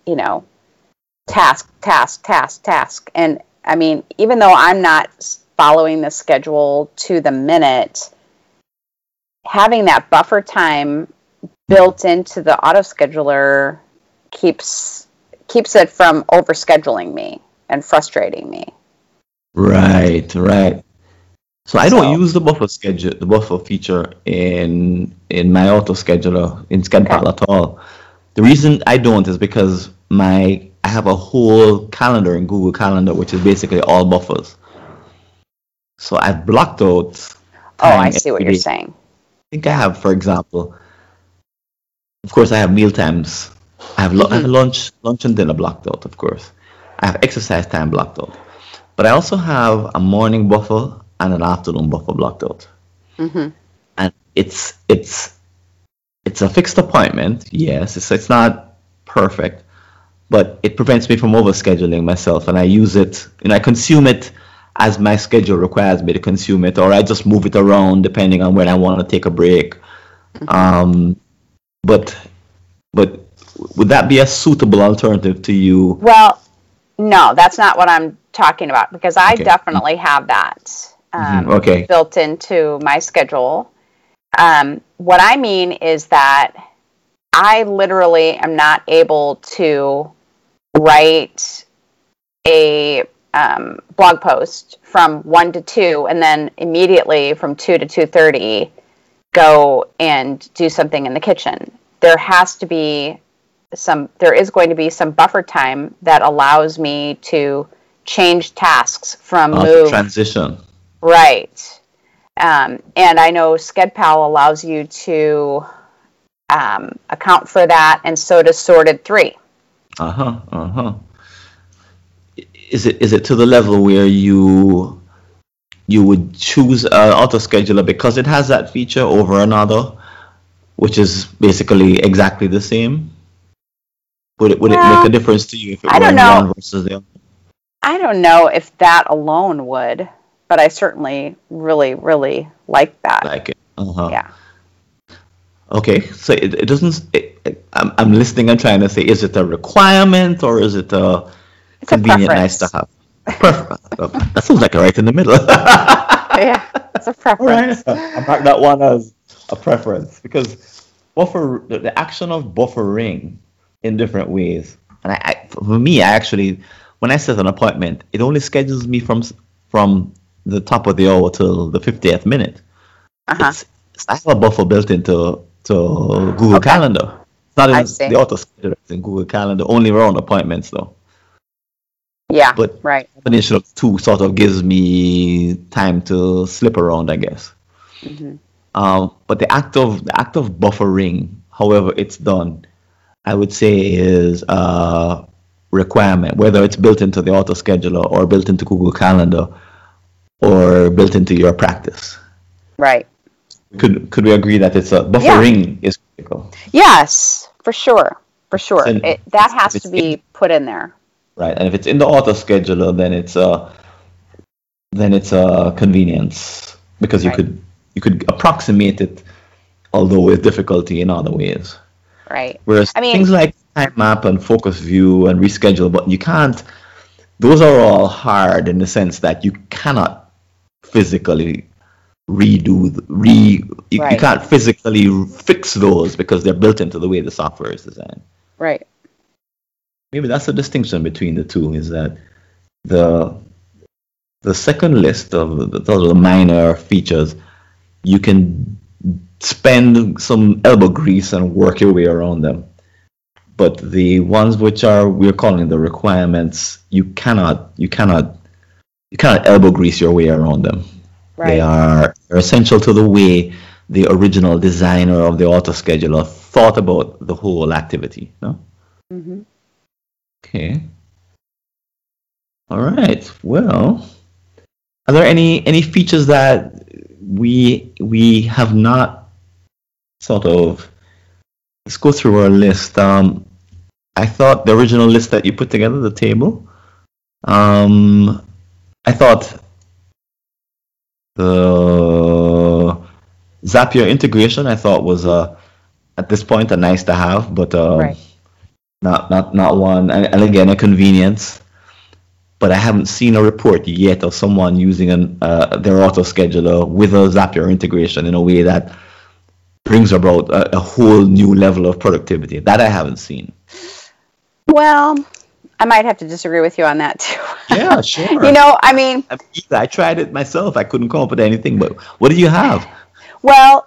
S3: task. And I mean, even though I'm not following the schedule to the minute, having that buffer time built into the auto scheduler keeps it from overscheduling me and frustrating me.
S1: Right, right. So I don't
S3: So,
S1: use the buffer feature in my auto scheduler in
S3: okay.
S1: SchedPal at all. The reason I don't is because I have a whole calendar in Google Calendar, which is basically all buffers. So I've blocked out
S3: Oh, I
S1: time
S3: see what
S1: every
S3: you're
S1: day.
S3: saying.
S1: I think I
S3: Yeah.
S1: have, for example, of course, I have meal times. I have
S3: Hmm.
S1: lunch and dinner blocked out, of course. I have exercise time blocked out. But I also have a morning buffer and an afternoon buffer blocked out.
S3: Hmm.
S1: And it's a fixed appointment. Yes, it's not perfect, but it prevents me from overscheduling myself, and I use it and I consume it as my schedule requires me to consume it, or I just move it around depending on when I want to take a break.
S3: Hmm.
S1: Um, but but would that be a suitable alternative to you?
S3: Well, no, that's not what I'm talking about because I
S1: Okay.
S3: definitely have that
S1: Okay.
S3: built into my schedule. What I mean is that I literally am not able to write a blog post from 1 to 2 and then immediately from 2 to 2:30 go and do something in the kitchen. There is going to be some buffer time that allows me to change tasks from
S1: To
S3: move
S1: transition.
S3: right. And I know SchedPal allows you to account for that, and so does Sorted 3.
S1: Uh-huh. Uh-huh. Is it to the level where you would choose an auto scheduler because it has that feature over another, which is basically exactly the same? Would it make a
S3: Well,
S1: difference to you if it
S3: I
S1: were
S3: don't
S1: in
S3: know.
S1: one versus the other?
S3: I don't know if that alone would, but I certainly really, really like that.
S1: Like it. Uh-huh.
S3: Yeah,
S1: Okay, so it doesn't. I'm listening and trying to say, is it a requirement or is it a
S3: it's a
S1: convenient, nice to
S3: preference.
S1: have? Perfect. That sounds like a right in the middle.
S3: Yeah, it's a
S1: All right,
S3: preference.
S1: I mark that one as a preference because the action of buffering in different ways, and for me, I actually when I set an appointment, it only schedules me from the top of the hour till the 50th minute.
S3: Uh-huh.
S1: It's I have a buffer built into to Google
S3: Okay,
S1: Calendar. It's not
S3: I
S1: in the
S3: see.
S1: auto scheduler. It's in Google Calendar only around appointments though.
S3: Yeah,
S1: But
S3: right.
S1: combination of two sort of gives me time to slip around, I guess.
S3: Hmm.
S1: But the act of buffering, however it's done, I would say is a requirement, whether it's built into the auto scheduler or built into Google Calendar or built into your practice.
S3: Right.
S1: Could we agree that it's a
S3: Yeah.
S1: buffering is critical?
S3: Yes, for sure. For
S1: It's
S3: sure.
S1: in,
S3: That
S1: if
S3: has to
S1: it's in,
S3: be put in there.
S1: right, and if it's in the auto scheduler, then it's a convenience because you
S3: Right.
S1: could you could approximate it, although with difficulty in other ways.
S3: Right.
S1: Whereas
S3: I mean,
S1: things like time map and focus view and reschedule, but you can't. Those are all hard in the sense that you cannot physically redo the- re you
S3: right.
S1: can't physically fix those because they're built into the way the software is designed.
S3: Right.
S1: Maybe that's the distinction between the two is that the the second list of the minor features you can spend some elbow grease and work your way around them. But the ones which we're calling the requirements, you cannot elbow grease your way around them. They
S3: Right.
S1: are essential to the way the original designer of the auto scheduler thought about the whole activity. No?
S3: Hmm.
S1: Okay. All right. Well, are there any features that we have not sort of? Let's go through our list. I thought the original list that you put together, the table. Um, I thought the Zapier integration I thought was at this point a nice to have, but
S3: Right.
S1: not one. And again, a convenience. But I haven't seen a report yet of someone using their auto scheduler with a Zapier integration in a way that brings about a whole new level of productivity. That I haven't seen.
S3: Well, I might have to disagree with you on that too.
S1: Yeah, sure.
S3: I mean,
S1: I tried it myself. I couldn't come up with anything. But what do you have?
S3: well,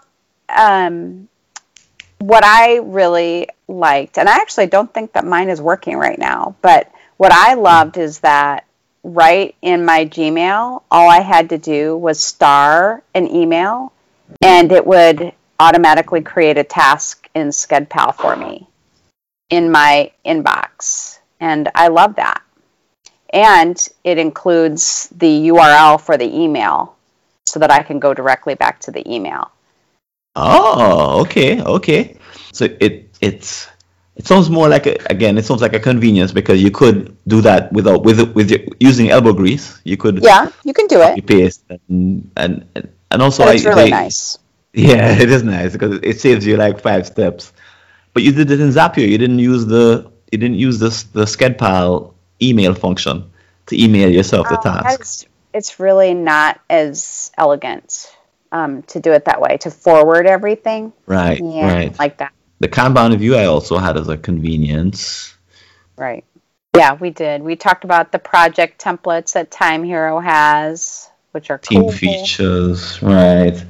S3: what I really liked, and I actually don't think that mine is working right now, but what I loved is that right in my Gmail, all I had to do was star an email, and it would automatically create a task in SchedPal for me in my inbox. And I love that. And it includes the URL for the email so that I can go directly back to the email.
S1: Oh, okay. So it sounds more like it sounds like a convenience because you could do that using elbow grease. You could
S3: you can do it.
S1: Paste and also
S3: it's really nice.
S1: Yeah, it is nice because it saves you like 5 steps. But you did it in Zapier. You didn't use the SchedPal email function to email yourself the task.
S3: It's really not as elegant to do it that way, to forward everything.
S1: Right.
S3: Like that.
S1: The Kanban view I also had as a convenience.
S3: Right. Yeah, we did. We talked about the project templates that Time Hero has, which are
S1: team
S3: cool.
S1: features, right?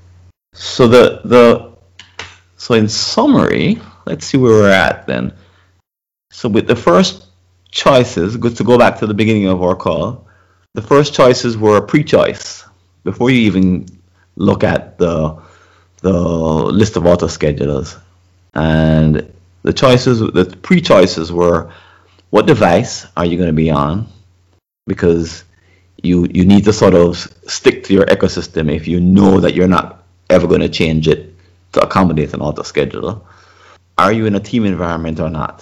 S1: So so in summary, let's see where we're at then. So with the first choices, good to go back to the beginning of our call. The first choices were a pre-choice before you even look at the list of auto schedulers. And the pre-choices were, what device are you going to be on? Because you need to sort of stick to your ecosystem if you know that you're not ever going to change it to accommodate an auto scheduler. Are you in a team environment or not?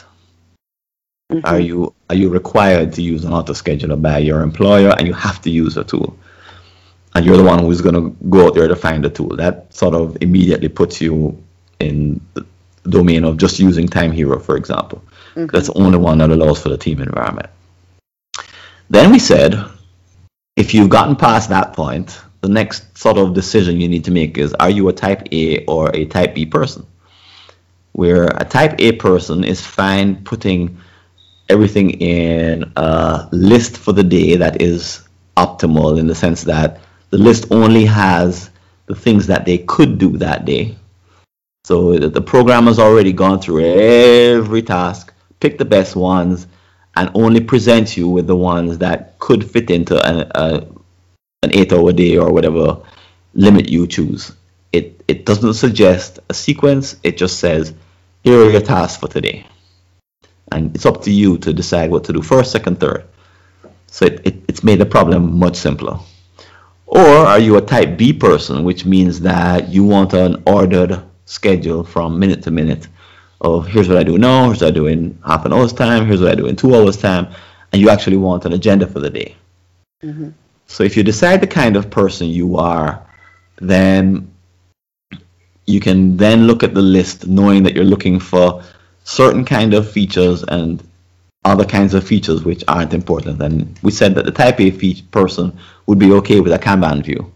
S1: Mm-hmm. Are you required to use an auto scheduler by your employer, and you have to use a tool? And you're the one who's going to go out there to find the tool. That sort of immediately puts you in the domain of just using Time Hero, for example. Mm-hmm. That's the only one that allows for the team environment. Then we said, if you've gotten past that point, the next sort of decision you need to make is, are you a type A or a type B person? Where a type A person is fine putting everything in a list for the day that is optimal, in the sense that the list only has the things that they could do that day. So the programmer's already gone through every task, picked the best ones, and only presents you with the ones that could fit into an 8-hour day or whatever limit you choose. It doesn't suggest a sequence. It just says, here are your tasks for today. And it's up to you to decide what to do first, second, third. So it's made the problem much simpler. Or are you a type B person, which means that you want an ordered schedule from minute to minute of, here's what I do now, here's what I do in half an hour's time, here's what I do in 2 hours time, and you actually want an agenda for the day. Mm-hmm. So if you decide the kind of person you are, then you can then look at the list knowing that you're looking for certain kind of features and other kinds of features which aren't important. And we said that the type A person would be okay with a Kanban view.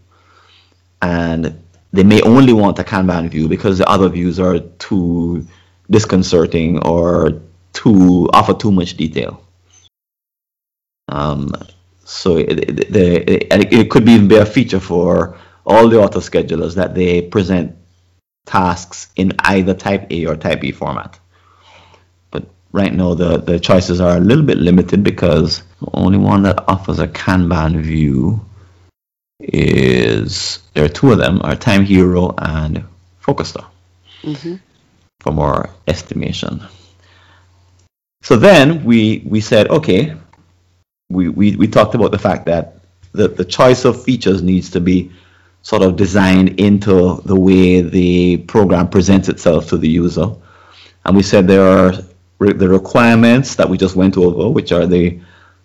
S1: And they may only want a Kanban view because the other views are too disconcerting or offer too much detail. So it could even be a feature for all the auto schedulers that they present tasks in either type A or type B format. But right now the choices are a little bit limited because the only one that offers a Kanban view there are 2 of them, are Time Hero and Focustar, mm-hmm. for more estimation. So then we said, okay, we talked about the fact that the choice of features needs to be sort of designed into the way the program presents itself to the user. And we said there are the requirements that we just went over, which are the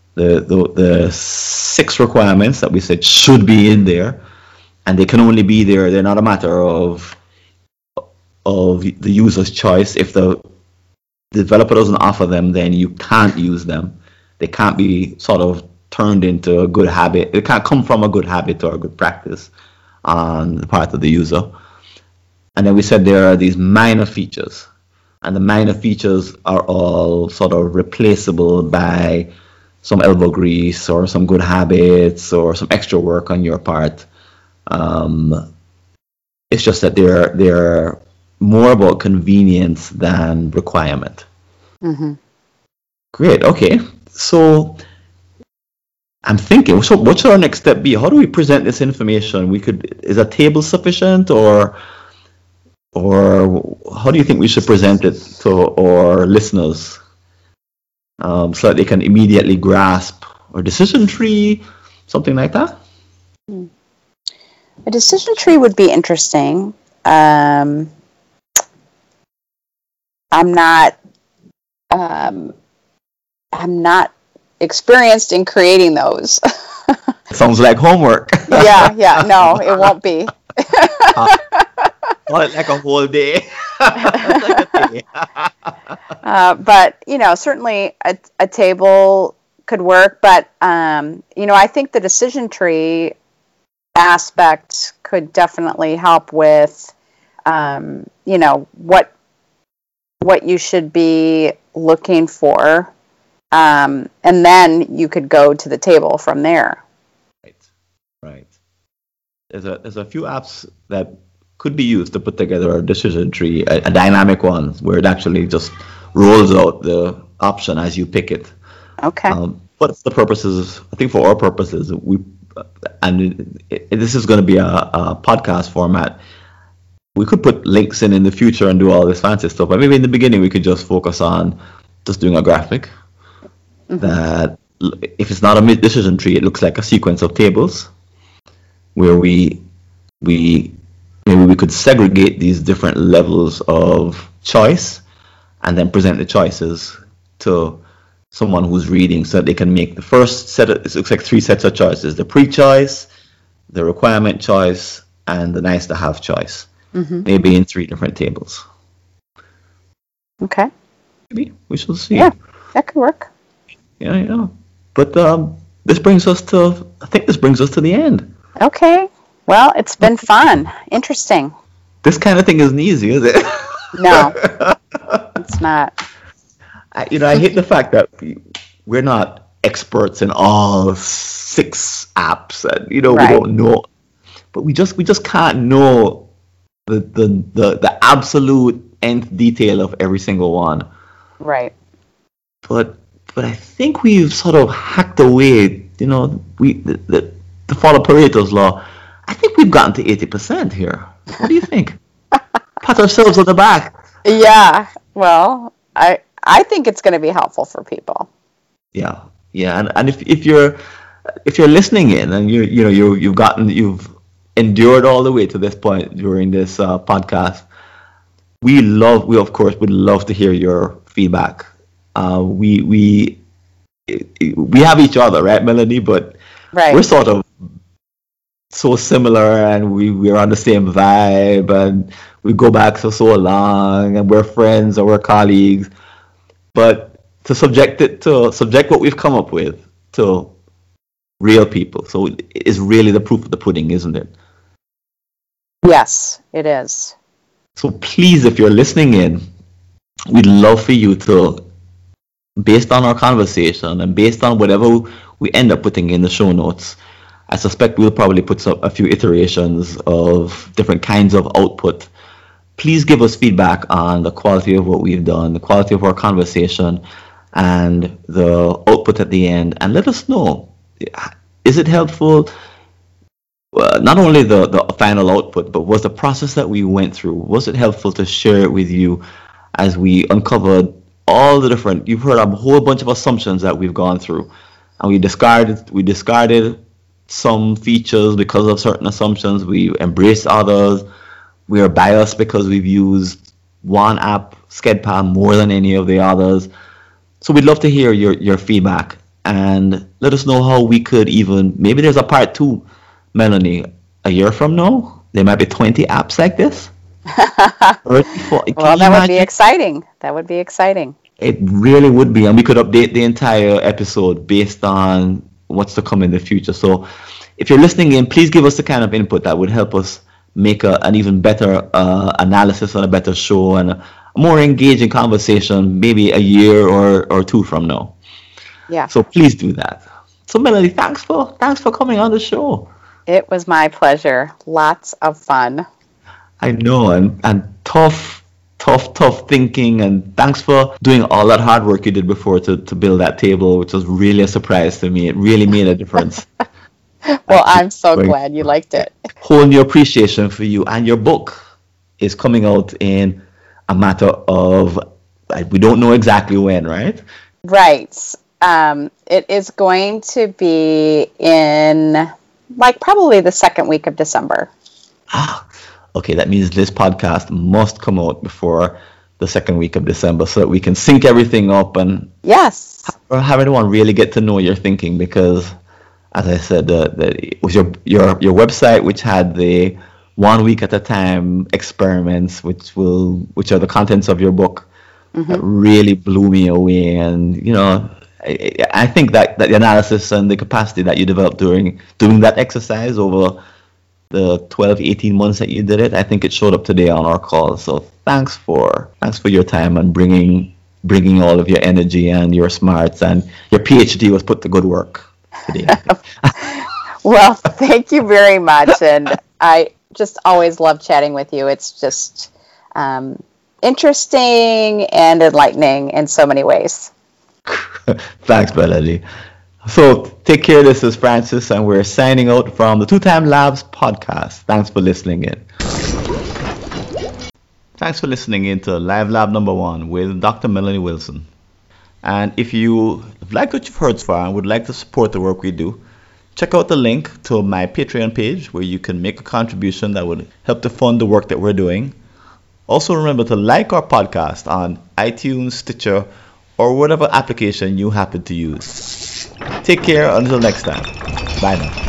S1: 6 requirements that we said should be in there, and they can only be there. They're not a matter of the user's choice. If the developer doesn't offer them, then you can't use them. They can't be sort of turned into a good habit. It can't come from a good habit or a good practice on the part of the user. And then we said there are these minor features. and the minor features are all sort of replaceable by some elbow grease or some good habits or some extra work on your part. It's just that they're more about convenience than requirement.
S3: Mm-hmm.
S1: Great. Okay. So I'm thinking, so what should our next step be? How do we present this information? Is a table sufficient, or how do you think we should present it to our listeners, so that they can immediately grasp our decision tree, something like that?
S3: A decision tree would be interesting. I'm not experienced in creating those.
S1: Sounds like homework.
S3: Yeah, no, it won't be.
S1: Like a whole day.
S3: But certainly a table could work. But I think the decision tree aspect could definitely help with what you should be looking for, and then you could go to the table from there.
S1: Right. There's a few apps that could be used to put together a decision tree, a dynamic one where it actually just rolls out the option as you pick it.
S3: Okay.
S1: But the purposes, I think for our purposes, this is going to be a podcast format. We could put links in the future and do all this fancy stuff, but maybe in the beginning we could just focus on just doing a graphic. Mm-hmm. That if it's not a decision tree, it looks like a sequence of tables where we could segregate these different levels of choice and then present the choices to someone who's reading so that they can make the first set of, it looks like 3 sets of choices: the pre-choice, the requirement choice, and the nice to have choice. Mm-hmm. Maybe in 3 different tables.
S3: Okay.
S1: Maybe we shall see.
S3: Yeah, that could work.
S1: Yeah. But this brings us to the end.
S3: Okay. Well, it's been fun. Interesting.
S1: This kind of thing isn't easy, is it?
S3: No, it's not.
S1: I hate the fact that we're not experts in all 6 apps. And, right. We don't know, but we just can't know the absolute nth detail of every single one.
S3: Right.
S1: But I think we've sort of hacked away. To follow Pareto's law, I think we've gotten to 80% here. What do you think? Pat ourselves on the back.
S3: Yeah. Well, I think it's going to be helpful for people.
S1: Yeah. And if you're listening in and you've endured all the way to this point during this podcast, we of course would love to hear your feedback. We have each other, right, Melanie? But right. We're sort of so similar, and we're on the same vibe, and we go back so long, and we're friends or we're colleagues. But to subject what we've come up with to real people, so it's really the proof of the pudding, isn't it?
S3: Yes, it is.
S1: So please, if you're listening in, we'd love for you to, based on our conversation and based on whatever we end up putting in the show notes, I suspect we'll probably put a few iterations of different kinds of output. Please give us feedback on the quality of what we've done, the quality of our conversation, and the output at the end, and let us know. Is it helpful? Not only the final output, but was the process that we went through, was it helpful to share it with you as we uncovered all the different, you've heard a whole bunch of assumptions that we've gone through, and we discarded some features because of certain assumptions, we embraced others, we are biased because we've used one app, SCEDPAL, more than any of the others. So we'd love to hear your feedback, and let us know how we could maybe there's a part 2, Melanie, a year from now, there might be 20 apps like this.
S3: Well, that would be exciting. That would be exciting.
S1: It really would be, and we could update the entire episode based on what's to come in the future. So if you're listening in, please give us the kind of input that would help us make an even better analysis and a better show and more engaging conversation maybe a year or two from now.
S3: Yeah.
S1: So please do that. So Melody, thanks for coming on the show.
S3: It was my pleasure. Lots of fun.
S1: I know, and tough thinking, and thanks for doing all that hard work you did before to build that table, which was really a surprise to me. It really made a difference.
S3: Well, I'm so glad you liked it.
S1: Whole new appreciation for you, and your book is coming out in a matter of, we don't know exactly when, right?
S3: Right. It is going to be in like probably the second week of December.
S1: Okay, that means this podcast must come out before the second week of December so that we can sync everything up and
S3: Yes.
S1: have everyone really get to know your thinking, because as I said, it was your website which had the 1 week at a time experiments, which are the contents of your book, that really blew me away. And I think that the analysis and the capacity that you developed during doing that exercise over the 12-18 months that you did it, I think it showed up today on our call. So thanks for your time and bringing all of your energy and your smarts, and your PhD was put to good work today.
S3: Well, thank you very much, and I just always love chatting with you. It's just interesting and enlightening in so many ways.
S1: Thanks, Melody. So take care. This is Francis, and we're signing out from the Two Time Labs podcast. Thanks for listening in. Thanks for listening in to Live Lab number 1 with Dr. Melanie Wilson. And if you like what you've heard so far and would like to support the work we do, check out the link to my Patreon page where you can make a contribution that would help to fund the work that we're doing. Also remember to like our podcast on iTunes, Stitcher, or whatever application you happen to use. Take care until next time. Bye now.